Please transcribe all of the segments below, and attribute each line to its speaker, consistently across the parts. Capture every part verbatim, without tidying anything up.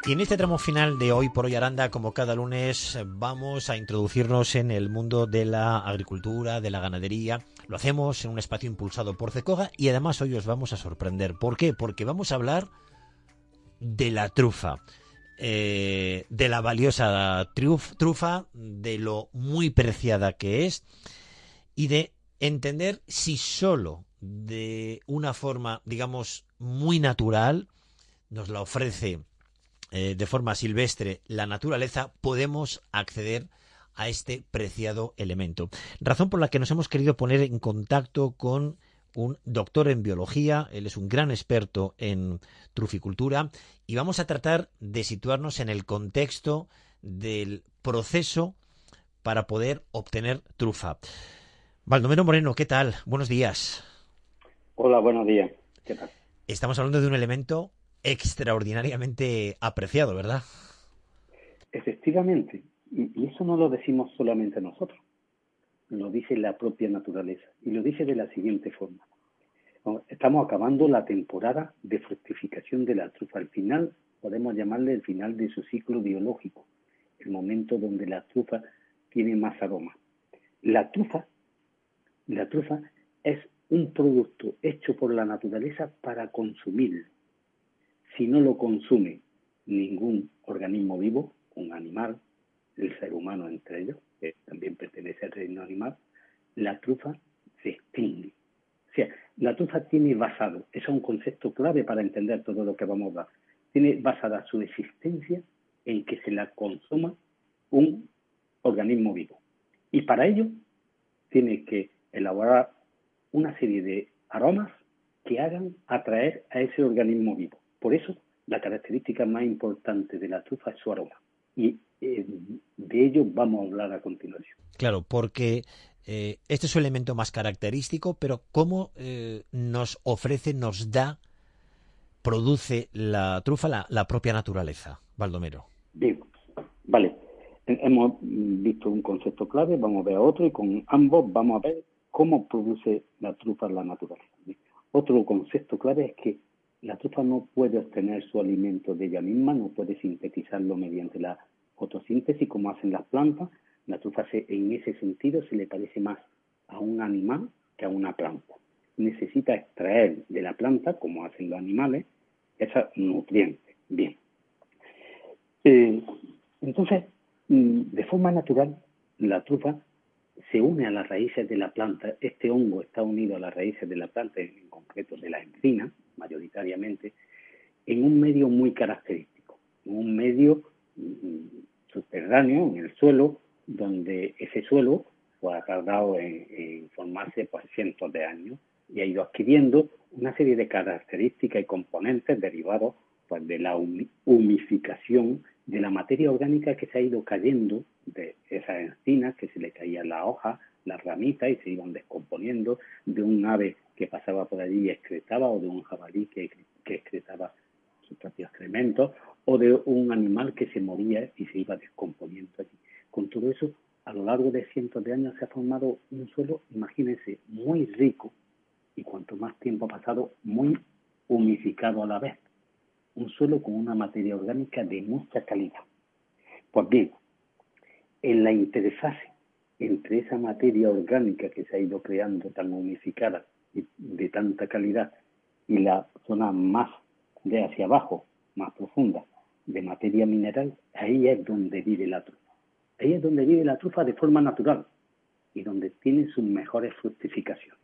Speaker 1: Y en este tramo final de Hoy por Hoy Aranda, como cada lunes, vamos a introducirnos en el mundo de la agricultura, de la ganadería. Lo hacemos en un espacio impulsado por CECOGA y además hoy os vamos a sorprender. ¿Por qué? Porque vamos a hablar de la trufa, eh, de la valiosa truf, trufa, de lo muy preciada que es y de entender si solo de una forma, digamos, muy natural nos la ofrece eh, de forma silvestre la naturaleza, podemos acceder a este preciado elemento. Razón por la que nos hemos querido poner en contacto con un doctor en biología, él es un gran experto en truficultura y vamos a tratar de situarnos en el contexto del proceso para poder obtener trufa. Baldomero Moreno, ¿qué tal? Buenos días.
Speaker 2: Hola, buenos días. ¿Qué tal?
Speaker 1: Estamos hablando de un elemento extraordinariamente apreciado, ¿verdad?
Speaker 2: Efectivamente, y eso no lo decimos solamente nosotros, lo dice la propia naturaleza, y lo dice de la siguiente forma. Estamos acabando la temporada de fructificación de la trufa. Al final, podemos llamarle el final de su ciclo biológico, el momento donde la trufa tiene más aroma. La trufa, la trufa es un producto hecho por la naturaleza para consumir. Si no lo consume ningún organismo vivo, un animal, el ser humano entre ellos, que también pertenece al reino animal, la trufa se extingue. O sea, la trufa tiene basado, eso es un concepto clave para entender todo lo que vamos a hablar, tiene basada su existencia en que se la consuma un organismo vivo. Y para ello tiene que elaborar una serie de aromas que hagan atraer a ese organismo vivo. Por eso, la característica más importante de la trufa es su aroma. Y eh, de ello vamos a hablar a continuación.
Speaker 1: Claro, porque eh, este es su elemento más característico, pero ¿cómo eh, nos ofrece, nos da, produce la trufa la, la propia naturaleza, Baldomero?
Speaker 2: Bien, vale. Hemos visto un concepto clave, vamos a ver otro y con ambos vamos a ver cómo produce la trufa la naturaleza. Otro concepto clave es que la trufa no puede obtener su alimento de ella misma, no puede sintetizarlo mediante la fotosíntesis como hacen las plantas. La trufa se, en ese sentido se le parece más a un animal que a una planta. Necesita extraer de la planta, como hacen los animales, esos nutrientes. Bien. Eh, entonces, de forma natural, la trufa se une a las raíces de la planta. Este hongo está unido a las raíces de la planta, en concreto de la encina, mayoritariamente, en un medio muy característico, en un medio mm, subterráneo, en el suelo, donde ese suelo pues, ha tardado en, en formarse por cientos de años y ha ido adquiriendo una serie de características y componentes derivados pues, de la humificación de la materia orgánica que se ha ido cayendo de esas encinas, que se le caían las hojas, las ramitas y se iban descomponiendo, de un ave que pasaba por allí y excretaba, o de un jabalí que, que excretaba sus propios excrementos, o de un animal que se moría y se iba descomponiendo allí. Con todo eso, a lo largo de cientos de años se ha formado un suelo, imagínense, muy rico, y cuanto más tiempo ha pasado, muy humificado a la vez. Un suelo con una materia orgánica de mucha calidad. Pues bien, en la interfase entre esa materia orgánica que se ha ido creando tan humificada y de tanta calidad y la zona más de hacia abajo, más profunda, de materia mineral, ahí es donde vive la trufa. Ahí es donde vive la trufa de forma natural y donde tiene sus mejores fructificaciones.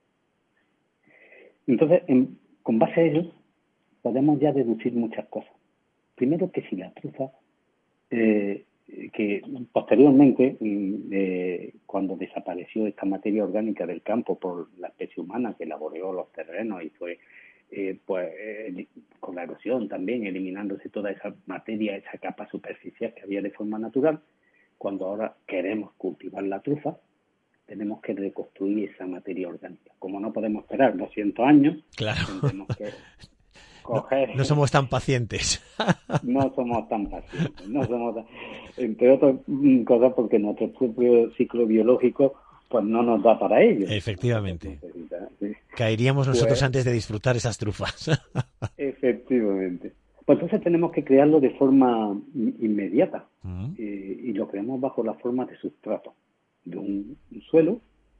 Speaker 2: Entonces, en, con base a ello, podemos ya deducir muchas cosas. Primero, que si la trufa, eh, que posteriormente, eh, cuando desapareció esta materia orgánica del campo por la especie humana que laboreó los terrenos y fue, eh, pues, eh, con la erosión también, eliminándose toda esa materia, esa capa superficial que había de forma natural, cuando ahora queremos cultivar la trufa, tenemos que reconstruir esa materia orgánica. Como no podemos esperar doscientos años,
Speaker 1: claro.
Speaker 2: tendremos que coger...
Speaker 1: No, no somos tan pacientes.
Speaker 2: No somos tan pacientes. No somos tan... Entre otras cosas porque nuestro propio ciclo biológico pues no nos da para ello.
Speaker 1: Efectivamente.
Speaker 2: ¿Sí?
Speaker 1: Caeríamos nosotros
Speaker 2: pues,
Speaker 1: antes de disfrutar esas trufas.
Speaker 2: Efectivamente. Pues entonces tenemos que crearlo de forma inmediata
Speaker 1: uh-huh.
Speaker 2: eh, y lo creamos bajo la forma de sustrato, de un, un suelo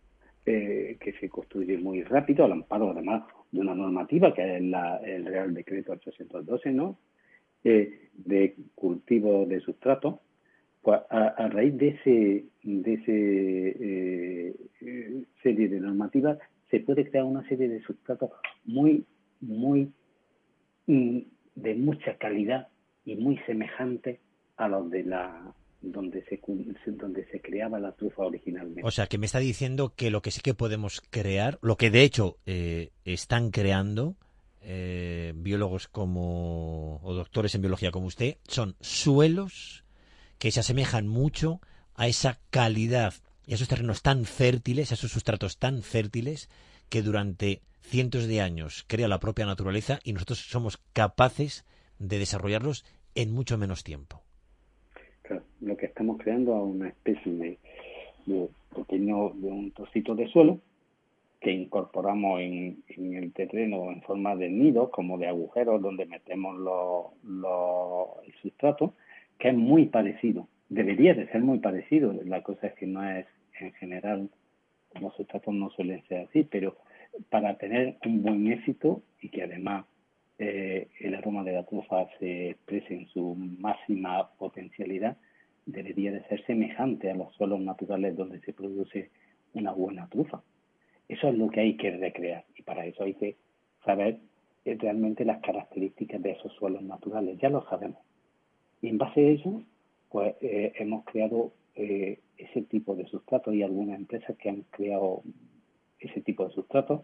Speaker 2: eh, que se construye muy rápido, al amparo además de una normativa que es la, el Real Decreto ochocientos doce, ¿no? Eh, de cultivo de sustrato. Pues a, a raíz de ese, de ese eh, eh, serie de normativas se puede crear una serie de sustratos muy, muy mm, de mucha calidad y muy semejantes a los de la donde se donde se creaba la trufa originalmente.
Speaker 1: O sea, que me está diciendo que lo que sí que podemos crear, lo que de hecho eh, están creando eh, biólogos como o doctores en biología como usted, son suelos que se asemejan mucho a esa calidad y a esos terrenos tan fértiles, a esos sustratos tan fértiles que durante cientos de años crea la propia naturaleza y nosotros somos capaces de desarrollarlos en mucho menos tiempo.
Speaker 2: Claro, lo que estamos creando es una especie de, de pequeño, de un trocito de suelo que incorporamos en, en el terreno en forma de nidos, como de agujeros donde metemos los, los, el sustrato, que es muy parecido, debería de ser muy parecido, la cosa es que no es en general, los sustratos no suelen ser así, pero para tener un buen éxito y que además eh, el aroma de la trufa se exprese en su máxima potencialidad, debería de ser semejante a los suelos naturales donde se produce una buena trufa. Eso es lo que hay que recrear y para eso hay que saber eh, realmente las características de esos suelos naturales, ya lo sabemos. Y en base a eso, pues eh, hemos creado eh, ese tipo de sustratos y algunas empresas que han creado ese tipo de sustratos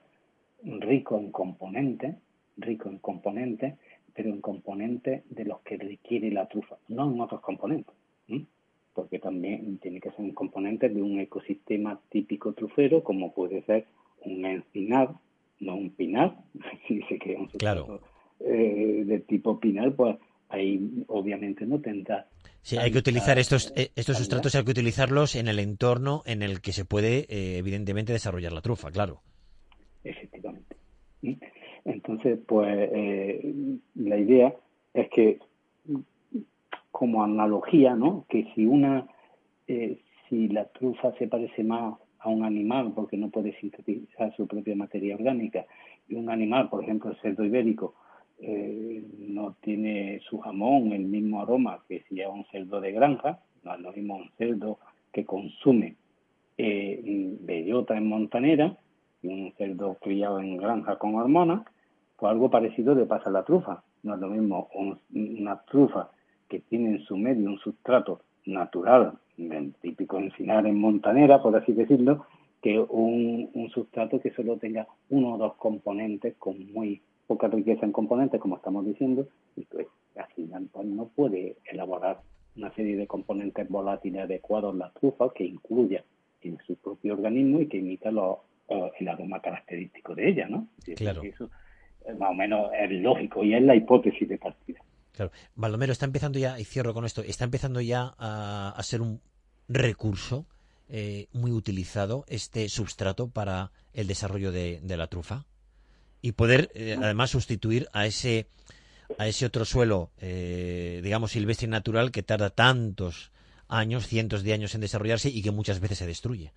Speaker 2: rico en componentes, rico en componentes, pero en componentes de los que requiere la trufa, no en otros componentes, ¿sí? Porque también tiene que ser en componentes de un ecosistema típico trufero, como puede ser un encinar, no un pinar, si se crea un sustrato
Speaker 1: claro.
Speaker 2: eh, de tipo pinar, pues ahí obviamente no tendrá.
Speaker 1: Sí, hay que utilizar estos estos sustratos, hay que utilizarlos en el entorno en el que se puede, eh, evidentemente, desarrollar la trufa, claro.
Speaker 2: Efectivamente. Entonces, pues eh, la idea es que, como analogía, ¿no? Que si una, eh, si la trufa se parece más a un animal porque no puede sintetizar su propia materia orgánica y un animal, por ejemplo, el cerdo ibérico, eh, no tiene su jamón el mismo aroma que si es un cerdo de granja, no es lo mismo un cerdo que consume eh, bellota en montanera y un cerdo criado en granja con hormonas, pues algo parecido le pasa a la trufa. No es lo mismo un, una trufa que tiene en su medio un sustrato natural, el típico encinar en montanera, por así decirlo, que un, un sustrato que solo tenga uno o dos componentes con muy poca riqueza en componentes, como estamos diciendo, y pues al final pues, no puede elaborar una serie de componentes volátiles adecuados la trufa que incluya en su propio organismo y que imita los, uh, el aroma característico de ella, ¿no? Y
Speaker 1: claro.
Speaker 2: eso más o menos es lógico y es la hipótesis de partida.
Speaker 1: Claro. Baldomero, está empezando ya, y cierro con esto, está empezando ya a, a ser un recurso eh, muy utilizado este substrato para el desarrollo de, de la trufa y poder eh, además sustituir a ese a ese otro suelo, eh, digamos silvestre y natural que tarda tantos años, cientos de años en desarrollarse y que muchas veces se destruye.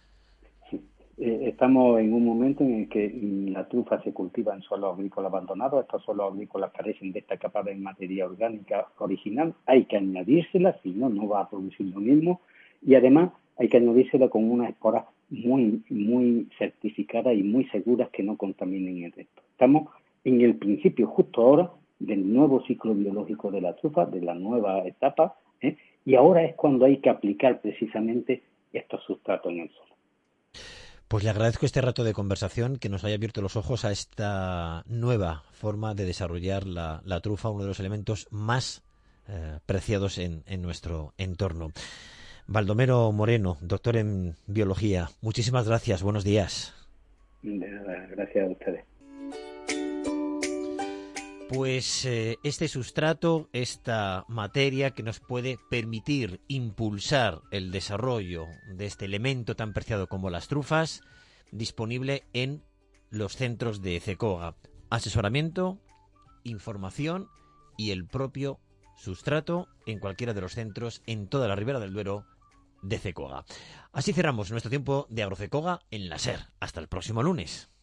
Speaker 2: Sí. Eh, estamos en un momento en el que la trufa se cultiva en suelos agrícolas abandonados. Estos suelos agrícolas carecen de esta capa de materia orgánica original. Hay que añadírsela, si no, no va a producir lo mismo. Y además hay que añadírsela con unas esporas muy, muy certificadas y muy seguras que no contaminen el resto. Estamos en el principio, justo ahora, del nuevo ciclo biológico de la trufa, de la nueva etapa, ¿eh? Y ahora es cuando hay que aplicar precisamente estos sustratos en el suelo.
Speaker 1: Pues le agradezco este rato de conversación, que nos haya abierto los ojos a esta nueva forma de desarrollar la, la trufa, uno de los elementos más eh, preciados en, en nuestro entorno. Baldomero Moreno, doctor en biología, muchísimas gracias, buenos días.
Speaker 2: De nada, gracias a ustedes.
Speaker 1: Pues eh, este sustrato, esta materia que nos puede permitir impulsar el desarrollo de este elemento tan preciado como las trufas, disponible en los centros de CECOGA. Asesoramiento, información y el propio sustrato en cualquiera de los centros en toda la Ribera del Duero de CECOGA. Así cerramos nuestro tiempo de AgroCECOGA en la SER. Hasta el próximo lunes.